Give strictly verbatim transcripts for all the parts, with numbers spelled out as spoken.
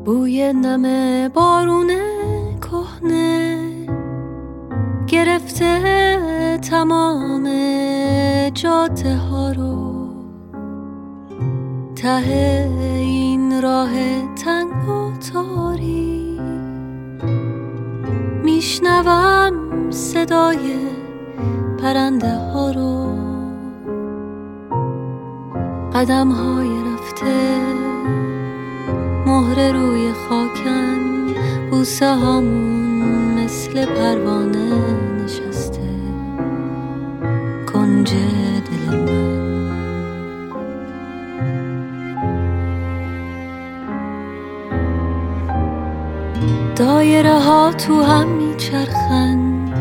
بوی نم بارون کهنه گرفته تمام جاده ها رو، ته این راه تنگ و تاری میشنوم صدای پرنده ها رو، قدم های رفته مهر روی خاکن، بوسه هامون مثل پروانه نشسته کنج دل من. دایره ها تو هم میچرخن،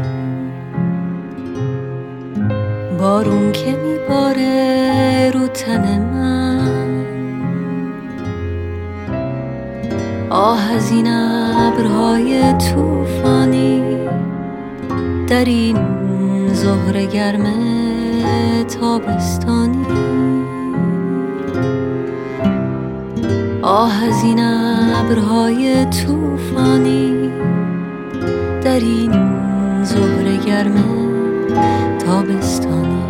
بارون که میباره رو تن من، آه از این ابرهای طوفانی در این ظهر گرم تابستانی، آه از این ابرهای طوفانی در این ظهر گرم تابستانی.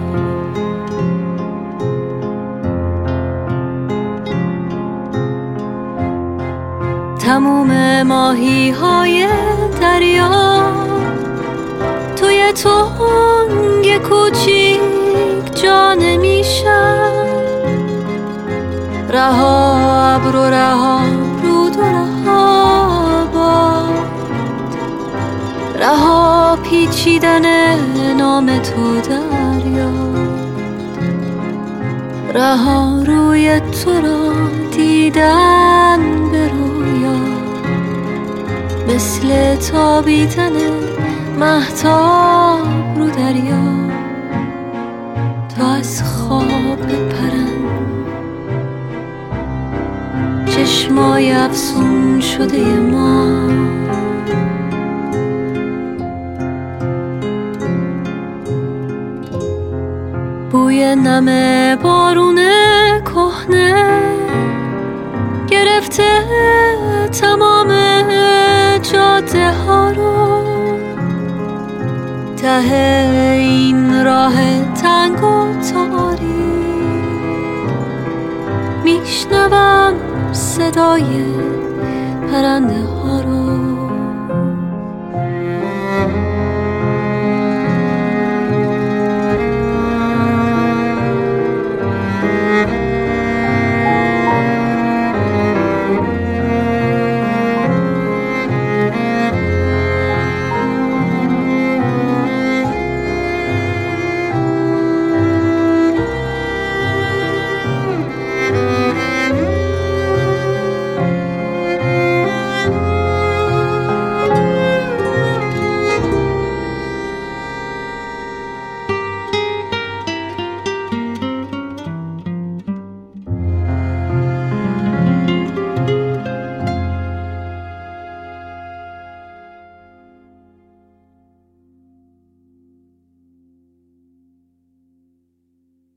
تموم ماهی های دریا توی تنگ کوچیک جا نمیشن، رها ابر و رها رود و رها باد، رها پیچیدن نام تو دریا، رها روی تو را دیدن به رویا، مثل تابیدن مهتاب رو دریا، تا از خواب بپرن چشمای افسون شده ما. بوی نم بارون کهنه گرفته تمام جاده ها رو، ته این راه تنگ و تاری میشنوم صدای پرنده ها رو.